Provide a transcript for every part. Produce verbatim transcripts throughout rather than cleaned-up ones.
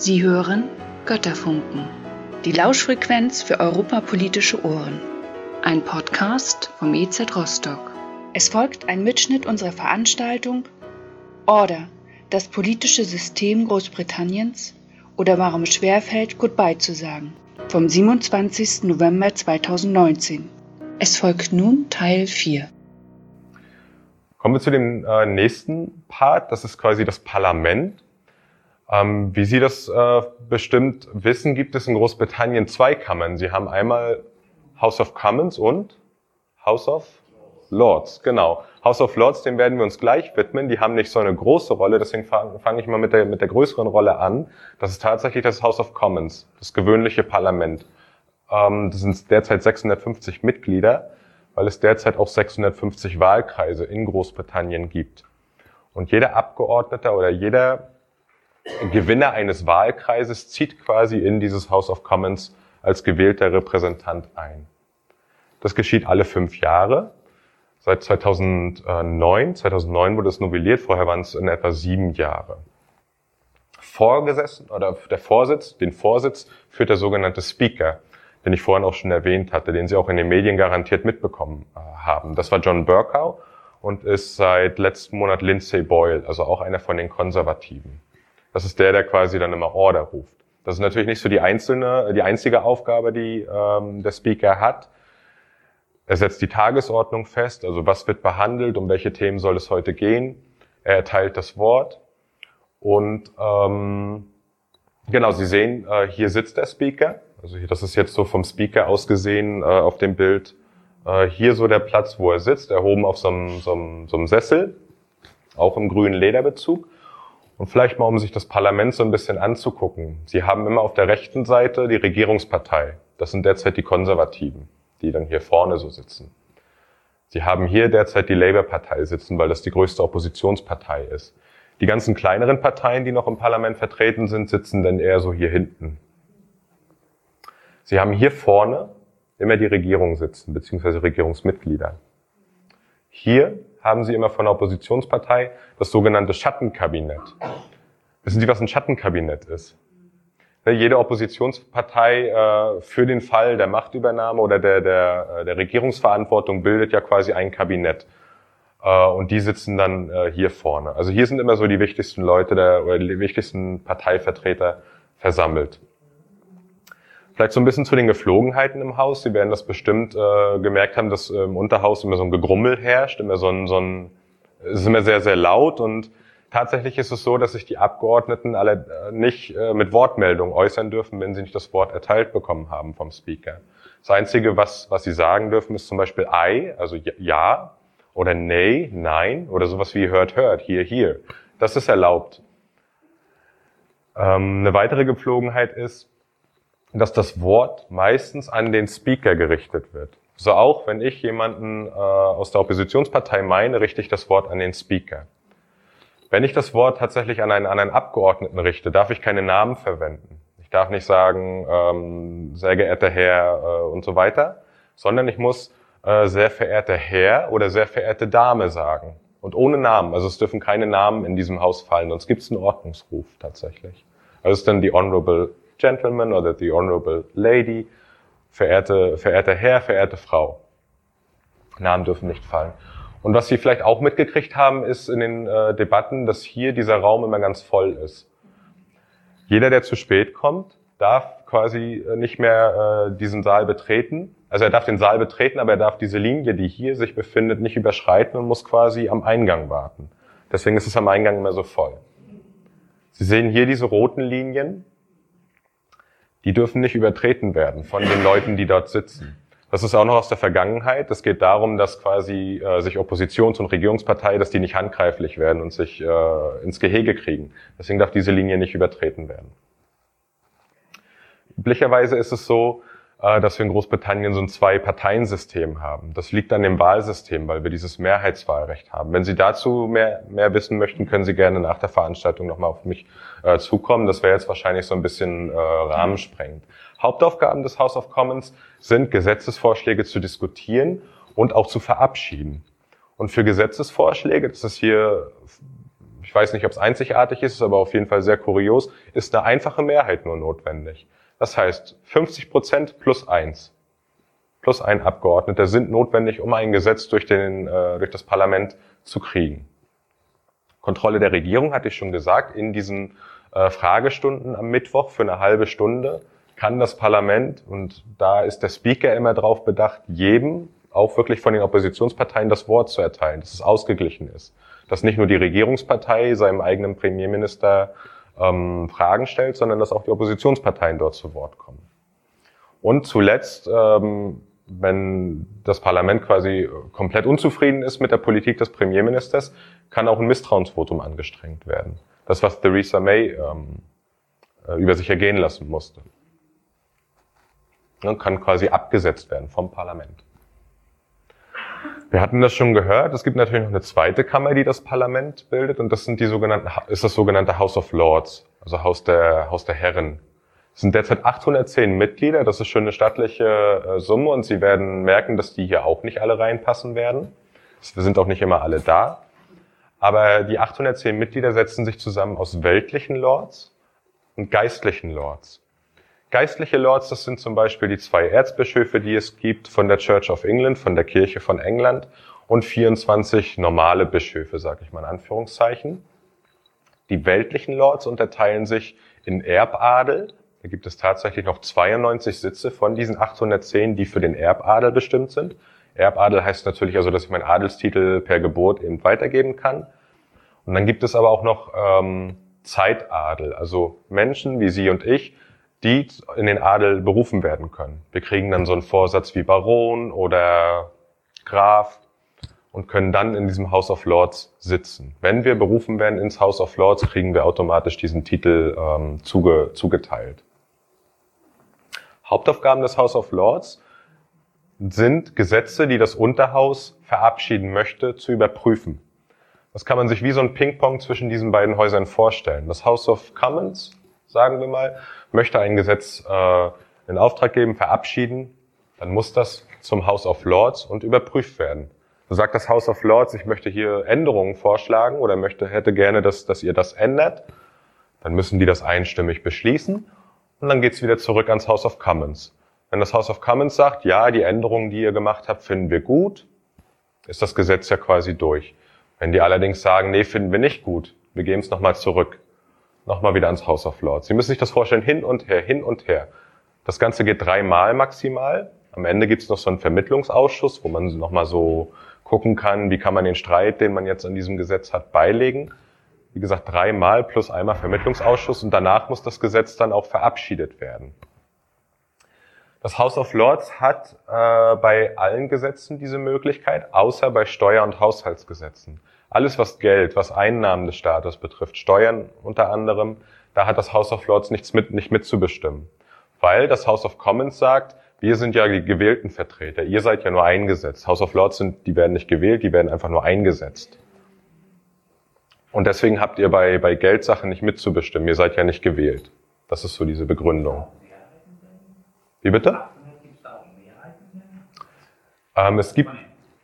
Sie hören Götterfunken, die Lauschfrequenz für europapolitische Ohren. Ein Podcast vom E Z Rostock. Es folgt ein Mitschnitt unserer Veranstaltung Order, das politische System Großbritanniens oder warum es schwerfällt, Goodbye zu sagen, vom siebenundzwanzigsten November zweitausendneunzehn. Es folgt nun Teil vier. Kommen wir zu dem äh, nächsten Part, das ist quasi das Parlament. Ähm, wie Sie das äh, bestimmt wissen, gibt es in Großbritannien zwei Kammern. Sie haben einmal House of Commons und House of Lords, genau. House of Lords, dem werden wir uns gleich widmen. Die haben nicht so eine große Rolle, deswegen fange fang ich mal mit der, mit der größeren Rolle an. Das ist tatsächlich das House of Commons, das gewöhnliche Parlament. Ähm, das sind derzeit sechshundertfünfzig Mitglieder, weil es derzeit auch sechshundertfünfzig Wahlkreise in Großbritannien gibt. Und jeder Abgeordnete oder jeder Gewinner eines Wahlkreises zieht quasi in dieses House of Commons als gewählter Repräsentant ein. Das geschieht alle fünf Jahre. Seit zweitausendneun, zweitausendneun wurde es novelliert, vorher waren es in etwa sieben Jahre. Vorgesessen, oder der Vorsitz, den Vorsitz führt der sogenannte Speaker, den ich vorhin auch schon erwähnt hatte, den Sie auch in den Medien garantiert mitbekommen äh, haben. Das war John Bercow und ist seit letzten Monat Lindsay Boyle, also auch einer von den Konservativen. Das ist der, der quasi dann immer Order ruft. Das ist natürlich nicht so die einzelne, die einzige Aufgabe, die ähm, der Speaker hat. Er setzt die Tagesordnung fest, also was wird behandelt, um welche Themen soll es heute gehen. Er erteilt das Wort und ähm, genau, Sie sehen, äh, hier sitzt der Speaker. Also hier, das ist jetzt so vom Speaker aus gesehen äh, auf dem Bild. Äh, hier so der Platz, wo er sitzt, erhoben auf so einem, so einem, so einem Sessel, auch im grünen Lederbezug. Und vielleicht mal, um sich das Parlament so ein bisschen anzugucken. Sie haben immer auf der rechten Seite die Regierungspartei. Das sind derzeit die Konservativen, die dann hier vorne so sitzen. Sie haben hier derzeit die Labour-Partei sitzen, weil das die größte Oppositionspartei ist. Die ganzen kleineren Parteien, die noch im Parlament vertreten sind, sitzen dann eher so hier hinten. Sie haben hier vorne immer die Regierung sitzen, beziehungsweise Regierungsmitglieder. Hier haben Sie immer von der Oppositionspartei das sogenannte Schattenkabinett. Wissen Sie, was ein Schattenkabinett ist? Jede Oppositionspartei äh, für den Fall der Machtübernahme oder der, der, der Regierungsverantwortung bildet ja quasi ein Kabinett. Äh, und die sitzen dann äh, hier vorne. Also hier sind immer so die wichtigsten Leute der, oder die wichtigsten Parteivertreter versammelt. Vielleicht so ein bisschen zu den Geflogenheiten im Haus. Sie werden das bestimmt äh, gemerkt haben, dass äh, im Unterhaus immer so ein Gegrummel herrscht, immer so ein, so ein, es ist immer sehr, sehr laut und tatsächlich ist es so, dass sich die Abgeordneten alle äh, nicht äh, mit Wortmeldung äußern dürfen, wenn sie nicht das Wort erteilt bekommen haben vom Speaker. Das Einzige, was, was sie sagen dürfen, ist zum Beispiel I, also ja, oder nay, nein, oder sowas wie hört, hört, hier, hier. Das ist erlaubt. Ähm, eine weitere Gepflogenheit ist, dass das Wort meistens an den Speaker gerichtet wird. So auch, wenn ich jemanden äh, aus der Oppositionspartei meine, richte ich das Wort an den Speaker. Wenn ich das Wort tatsächlich an einen, an einen Abgeordneten richte, darf ich keine Namen verwenden. Ich darf nicht sagen, ähm, sehr geehrter Herr äh, und so weiter, sondern ich muss äh, sehr verehrter Herr oder sehr verehrte Dame sagen. Und ohne Namen, also es dürfen keine Namen in diesem Haus fallen, sonst gibt es einen Ordnungsruf tatsächlich. Also es ist dann die Honorable Gentleman oder the Honorable Lady, verehrte, verehrter Herr, verehrte Frau. Namen dürfen nicht fallen. Und was Sie vielleicht auch mitgekriegt haben, ist in den äh, Debatten, dass hier dieser Raum immer ganz voll ist. Jeder, der zu spät kommt, darf quasi nicht mehr äh, diesen Saal betreten. Also er darf den Saal betreten, aber er darf diese Linie, die hier sich befindet, nicht überschreiten und muss quasi am Eingang warten. Deswegen ist es am Eingang immer so voll. Sie sehen hier diese roten Linien. Die dürfen nicht übertreten werden von den Leuten, die dort sitzen. Das ist auch noch aus der Vergangenheit. Es geht darum, dass quasi äh, sich Oppositions- und Regierungspartei, dass die nicht handgreiflich werden und sich äh, ins Gehege kriegen. Deswegen darf diese Linie nicht übertreten werden. Üblicherweise ist es so, äh, dass wir in Großbritannien so ein Zwei-Parteien-System haben. Das liegt an dem Wahlsystem, weil wir dieses Mehrheitswahlrecht haben. Wenn Sie dazu mehr, mehr wissen möchten, können Sie gerne nach der Veranstaltung nochmal auf mich äh, zukommen. Das wäre jetzt wahrscheinlich so ein bisschen äh, rahmensprengend. Hauptaufgaben des House of Commons sind, Gesetzesvorschläge zu diskutieren und auch zu verabschieden. Und für Gesetzesvorschläge, das ist hier, ich ich weiß nicht, ob es einzigartig ist, aber auf jeden Fall sehr kurios, ist eine einfache Mehrheit nur notwendig. Das heißt, fünfzig Prozent plus eins, plus ein Abgeordneter sind notwendig, um ein Gesetz durch, den, äh, durch das Parlament zu kriegen. Kontrolle der Regierung, hatte ich schon gesagt, in diesen äh, Fragestunden am Mittwoch für eine halbe Stunde kann das Parlament, und da ist der Speaker immer drauf bedacht, jedem, auch wirklich von den Oppositionsparteien, das Wort zu erteilen, dass es ausgeglichen ist. Dass nicht nur die Regierungspartei seinem eigenen Premierminister ähm, Fragen stellt, sondern dass auch die Oppositionsparteien dort zu Wort kommen. Und zuletzt, ähm, wenn das Parlament quasi komplett unzufrieden ist mit der Politik des Premierministers, kann auch ein Misstrauensvotum angestrengt werden. Das, was Theresa May ähm, über sich ergehen lassen musste. Und kann quasi abgesetzt werden vom Parlament. Wir hatten das schon gehört. Es gibt natürlich noch eine zweite Kammer, die das Parlament bildet, und das sind die sogenannten, ist das sogenannte House of Lords, also Haus der, Haus der Herren. Es sind derzeit achthundertzehn Mitglieder. Das ist schon eine stattliche äh, Summe, und Sie werden merken, dass die hier auch nicht alle reinpassen werden. Wir sind auch nicht immer alle da. Aber die achthundertzehn Mitglieder setzen sich zusammen aus weltlichen Lords und geistlichen Lords. Geistliche Lords, das sind zum Beispiel die zwei Erzbischöfe, die es gibt von der Church of England, von der Kirche von England, und vierundzwanzig normale Bischöfe, sage ich mal in Anführungszeichen. Die weltlichen Lords unterteilen sich in Erbadel. Da gibt es tatsächlich noch zweiundneunzig Sitze von diesen achthundertzehn, die für den Erbadel bestimmt sind. Erbadel heißt natürlich also, dass ich meinen Adelstitel per Geburt eben weitergeben kann. Und dann gibt es aber auch noch ähm, Zeitadel, also Menschen wie Sie und ich, die in den Adel berufen werden können. Wir kriegen dann so einen Vorsatz wie Baron oder Graf und können dann in diesem House of Lords sitzen. Wenn wir berufen werden ins House of Lords, kriegen wir automatisch diesen Titel ähm, zuge, zugeteilt. Hauptaufgaben des House of Lords sind Gesetze, die das Unterhaus verabschieden möchte, zu überprüfen. Das kann man sich wie so ein Ping-Pong zwischen diesen beiden Häusern vorstellen. Das House of Commons, sagen wir mal, möchte ein Gesetz äh, in Auftrag geben, verabschieden, dann muss das zum House of Lords und überprüft werden. So sagt das House of Lords, ich möchte hier Änderungen vorschlagen oder möchte, hätte gerne, dass, dass ihr das ändert. Dann müssen die das einstimmig beschließen und dann geht's wieder zurück ans House of Commons. Wenn das House of Commons sagt, ja, die Änderungen, die ihr gemacht habt, finden wir gut, ist das Gesetz ja quasi durch. Wenn die allerdings sagen, nee, finden wir nicht gut, wir geben es nochmal zurück, nochmal wieder ans House of Lords. Sie müssen sich das vorstellen, hin und her, hin und her. Das Ganze geht dreimal maximal. Am Ende gibt es noch so einen Vermittlungsausschuss, wo man nochmal so gucken kann, wie kann man den Streit, den man jetzt an diesem Gesetz hat, beilegen. Wie gesagt, dreimal plus einmal Vermittlungsausschuss, und danach muss das Gesetz dann auch verabschiedet werden. Das House of Lords hat äh, bei allen Gesetzen diese Möglichkeit, außer bei Steuer- und Haushaltsgesetzen. Alles, was Geld, was Einnahmen des Staates betrifft, Steuern unter anderem, da hat das House of Lords nichts mit, nicht mitzubestimmen. Weil das House of Commons sagt, wir sind ja die gewählten Vertreter, ihr seid ja nur eingesetzt. House of Lords sind, die werden nicht gewählt, die werden einfach nur eingesetzt. Und deswegen habt ihr bei, bei Geldsachen nicht mitzubestimmen, ihr seid ja nicht gewählt. Das ist so diese Begründung. Wie bitte? Ähm, es gibt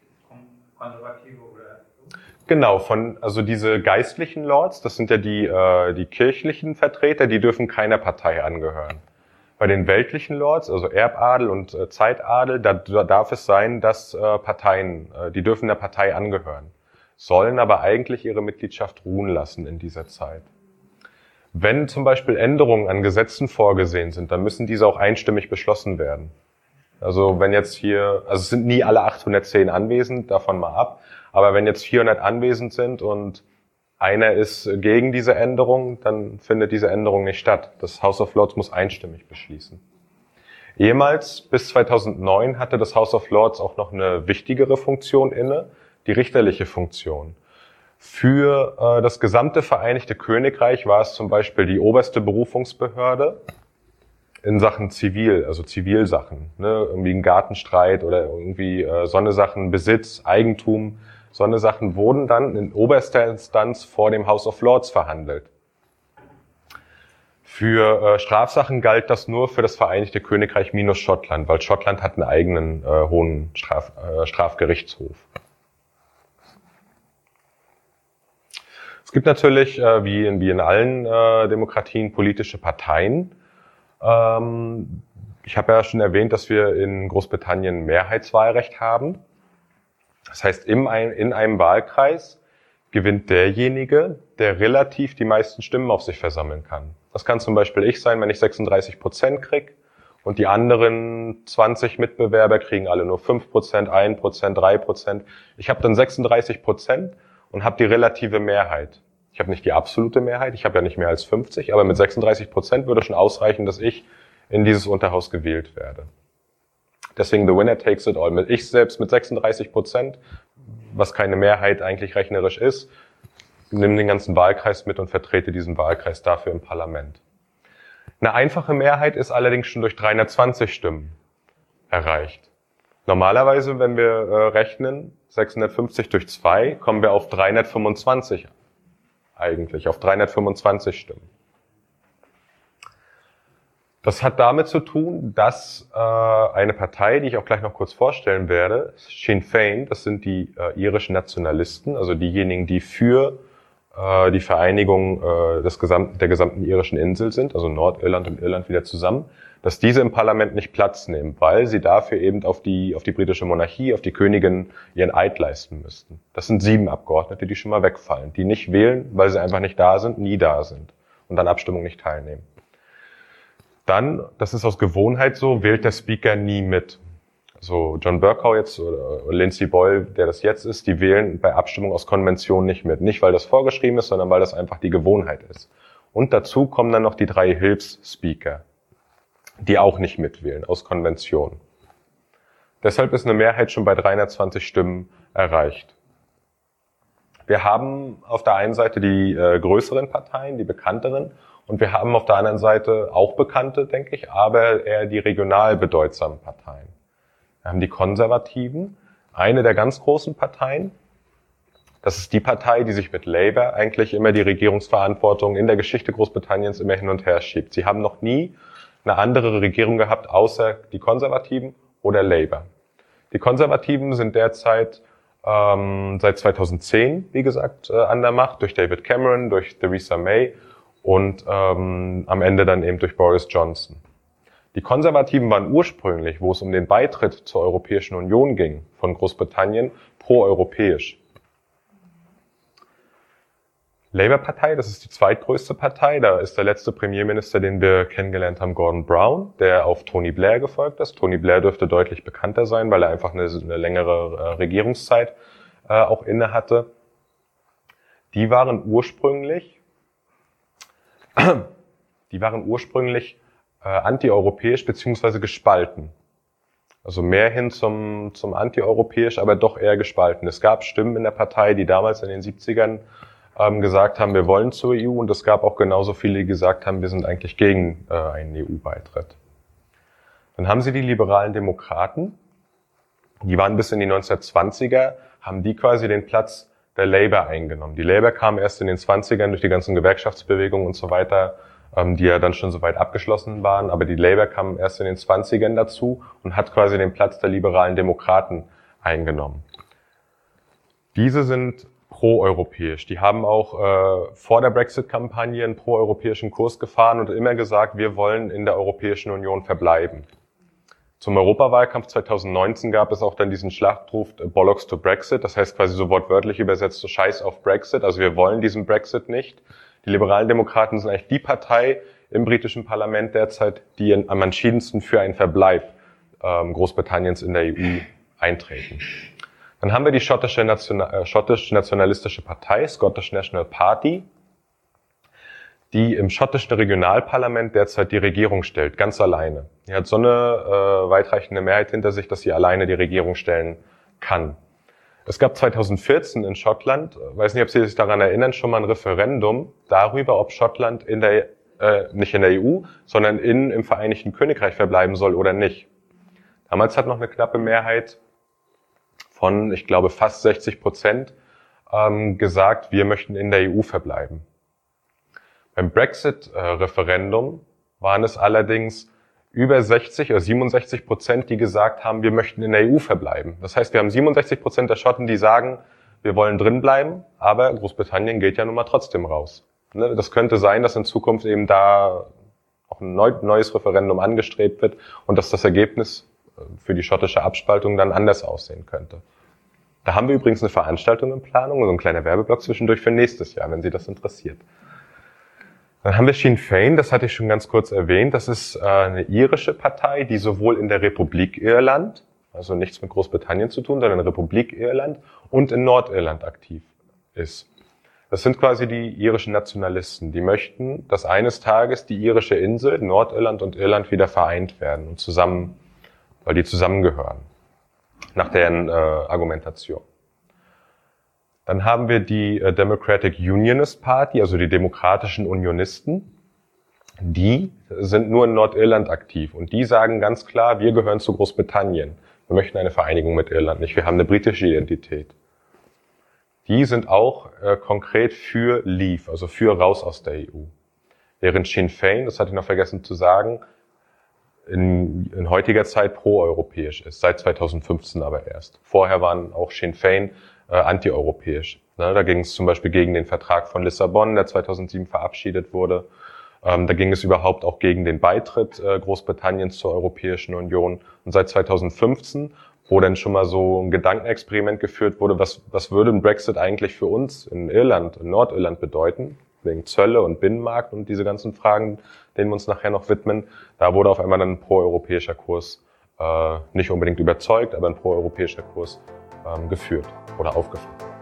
Genau, von, also diese geistlichen Lords, das sind ja die, äh, die kirchlichen Vertreter, die dürfen keiner Partei angehören. Bei den weltlichen Lords, also Erbadel und äh, Zeitadel, da, da darf es sein, dass äh, Parteien, äh, die dürfen der Partei angehören, sollen aber eigentlich ihre Mitgliedschaft ruhen lassen in dieser Zeit. Wenn zum Beispiel Änderungen an Gesetzen vorgesehen sind, dann müssen diese auch einstimmig beschlossen werden. Also wenn jetzt hier, also es sind nie alle achthundertzehn anwesend, davon mal ab, aber wenn jetzt vierhundert anwesend sind und einer ist gegen diese Änderung, dann findet diese Änderung nicht statt. Das House of Lords muss einstimmig beschließen. Ehemals, bis zweitausendneun, hatte das House of Lords auch noch eine wichtigere Funktion inne, die richterliche Funktion. Für äh, das gesamte Vereinigte Königreich war es zum Beispiel die oberste Berufungsbehörde in Sachen Zivil, also Zivilsachen, ne, irgendwie ein Gartenstreit oder irgendwie äh, so eine Sachen, Besitz, Eigentum, so eine Sachen wurden dann in oberster Instanz vor dem House of Lords verhandelt. Für äh, Strafsachen galt das nur für das Vereinigte Königreich minus Schottland, weil Schottland hat einen eigenen äh, hohen Straf, äh, Strafgerichtshof. Es gibt natürlich, äh, wie, in, wie in allen äh, Demokratien, politische Parteien. Ähm, ich habe ja schon erwähnt, dass wir in Großbritannien Mehrheitswahlrecht haben. Das heißt, in, ein, in einem Wahlkreis gewinnt derjenige, der relativ die meisten Stimmen auf sich versammeln kann. Das kann zum Beispiel ich sein, wenn ich sechsunddreißig Prozent kriege und die anderen zwanzig Mitbewerber kriegen alle nur fünf Prozent, ein Prozent, drei Prozent. Ich habe dann sechsunddreißig Prozent und habe die relative Mehrheit. Ich habe nicht die absolute Mehrheit, ich habe ja nicht mehr als fünfzig, aber mit sechsunddreißig Prozent würde schon ausreichen, dass ich in dieses Unterhaus gewählt werde. Deswegen the winner takes it all. Ich selbst mit sechsunddreißig Prozent, was keine Mehrheit eigentlich rechnerisch ist, nehme den ganzen Wahlkreis mit und vertrete diesen Wahlkreis dafür im Parlament. Eine einfache Mehrheit ist allerdings schon durch dreihundertzwanzig Stimmen erreicht. Normalerweise, wenn wir äh, rechnen, sechshundertfünfzig durch zwei, kommen wir auf dreihundertfünfundzwanzig eigentlich, auf dreihundertfünfundzwanzig Stimmen. Das hat damit zu tun, dass äh, eine Partei, die ich auch gleich noch kurz vorstellen werde, Sinn Féin, das sind die äh, irischen Nationalisten, also diejenigen, die für äh, die Vereinigung äh, des gesamten, der gesamten irischen Insel sind, also Nordirland und Irland wieder zusammen, dass diese im Parlament nicht Platz nehmen, weil sie dafür eben auf die, auf die britische Monarchie, auf die Königin ihren Eid leisten müssten. Das sind sieben Abgeordnete, die schon mal wegfallen, die nicht wählen, weil sie einfach nicht da sind, nie da sind und an Abstimmungen nicht teilnehmen. Dann, das ist aus Gewohnheit so, wählt der Speaker nie mit. Also John Bercow jetzt oder Lindsay Boyle, der das jetzt ist, die wählen bei Abstimmung aus Konvention nicht mit. Nicht, weil das vorgeschrieben ist, sondern weil das einfach die Gewohnheit ist. Und dazu kommen dann noch die drei Hilfsspeaker, die auch nicht mitwählen, aus Konvention. Deshalb ist eine Mehrheit schon bei dreihundertzwanzig Stimmen erreicht. Wir haben auf der einen Seite die äh, größeren Parteien, die bekannteren, und wir haben auf der anderen Seite auch bekannte, denke ich, aber eher die regional bedeutsamen Parteien. Wir haben die Konservativen, eine der ganz großen Parteien. Das ist die Partei, die sich mit Labour eigentlich immer die Regierungsverantwortung in der Geschichte Großbritanniens immer hin und her schiebt. Sie haben noch nie eine andere Regierung gehabt, außer die Konservativen oder Labour. Die Konservativen sind derzeit ähm, seit zweitausendzehn, wie gesagt, äh, an der Macht, durch David Cameron, durch Theresa May und ähm, am Ende dann eben durch Boris Johnson. Die Konservativen waren ursprünglich, wo es um den Beitritt zur Europäischen Union ging, von Großbritannien, pro-europäisch. Labour-Partei, das ist die zweitgrößte Partei, da ist der letzte Premierminister, den wir kennengelernt haben, Gordon Brown, der auf Tony Blair gefolgt ist. Tony Blair dürfte deutlich bekannter sein, weil er einfach eine, eine längere äh, Regierungszeit äh, auch inne hatte. Die waren ursprünglich Die waren ursprünglich äh, antieuropäisch beziehungsweise gespalten. Also mehr hin zum, zum antieuropäisch, aber doch eher gespalten. Es gab Stimmen in der Partei, die damals in den siebzigern ähm, gesagt haben, wir wollen zur E U. Und es gab auch genauso viele, die gesagt haben, wir sind eigentlich gegen äh, einen E U-Beitritt. Dann haben sie die liberalen Demokraten. Die waren bis in die neunzehnhundertzwanziger, haben die quasi den Platz der Labour eingenommen. Die Labour kam erst in den zwanzigern durch die ganzen Gewerkschaftsbewegungen und so weiter, ähm, die ja dann schon soweit abgeschlossen waren, aber die Labour kam erst in den zwanzigern dazu und hat quasi den Platz der liberalen Demokraten eingenommen. Diese sind pro-europäisch. Die haben auch äh, vor der Brexit-Kampagne einen pro-europäischen Kurs gefahren und immer gesagt, wir wollen in der Europäischen Union verbleiben. Zum Europawahlkampf zweitausendneunzehn gab es auch dann diesen Schlachtruf Bollocks to Brexit, das heißt quasi so wortwörtlich übersetzt so Scheiß auf Brexit, also wir wollen diesen Brexit nicht. Die liberalen Demokraten sind eigentlich die Partei im britischen Parlament derzeit, die am entschiedensten für einen Verbleib ähm, Großbritanniens in der E U eintreten. Dann haben wir die schottische National- äh, schottisch-nationalistische Partei, Scottish National Party, die im schottischen Regionalparlament derzeit die Regierung stellt, ganz alleine. Die hat so eine äh, weitreichende Mehrheit hinter sich, dass sie alleine die Regierung stellen kann. Es gab zweitausendvierzehn in Schottland, weiß nicht, ob Sie sich daran erinnern, schon mal ein Referendum darüber, ob Schottland in der äh, nicht in der E U, sondern in im Vereinigten Königreich verbleiben soll oder nicht. Damals hat noch eine knappe Mehrheit von, ich glaube, fast sechzig Prozent ähm, gesagt, wir möchten in der E U verbleiben. Beim Brexit-Referendum waren es allerdings über sechzig oder siebenundsechzig Prozent, die gesagt haben, wir möchten in der E U verbleiben. Das heißt, wir haben siebenundsechzig Prozent der Schotten, die sagen, wir wollen drin bleiben, aber Großbritannien geht ja nun mal trotzdem raus. Das könnte sein, dass in Zukunft eben da auch ein neues Referendum angestrebt wird und dass das Ergebnis für die schottische Abspaltung dann anders aussehen könnte. Da haben wir übrigens eine Veranstaltung in Planung, so ein kleiner Werbeblock zwischendurch für nächstes Jahr, wenn Sie das interessiert. Dann haben wir Sinn Féin, das hatte ich schon ganz kurz erwähnt. Das ist eine irische Partei, die sowohl in der Republik Irland, also nichts mit Großbritannien zu tun, sondern in der Republik Irland und in Nordirland aktiv ist. Das sind quasi die irischen Nationalisten. Die möchten, dass eines Tages die irische Insel, Nordirland und Irland wieder vereint werden und zusammen, weil die zusammengehören, nach deren äh, Argumentation. Dann haben wir die äh, Democratic Unionist Party, also die demokratischen Unionisten. Die sind nur in Nordirland aktiv und die sagen ganz klar, wir gehören zu Großbritannien. Wir möchten eine Vereinigung mit Irland nicht, wir haben eine britische Identität. Die sind auch äh, konkret für Leave, also für raus aus der E U. Während Sinn Féin, das hatte ich noch vergessen zu sagen, in, in heutiger Zeit pro-europäisch ist, seit zweitausendfünfzehn aber erst. Vorher waren auch Sinn Féin äh, anti-europäisch. Ne, da ging es zum Beispiel gegen den Vertrag von Lissabon, der zweitausendsieben verabschiedet wurde. Ähm, da ging es überhaupt auch gegen den Beitritt äh, Großbritanniens zur Europäischen Union. Und seit zweitausendfünfzehn, wo dann schon mal so ein Gedankenexperiment geführt wurde, was, was würde ein Brexit eigentlich für uns in Irland, in Nordirland bedeuten, wegen Zölle und Binnenmarkt und diese ganzen Fragen, denen wir uns nachher noch widmen. Da wurde auf einmal dann ein pro-europäischer Kurs, äh, nicht unbedingt überzeugt, aber ein pro-europäischer Kurs ähm, geführt oder aufgefahren.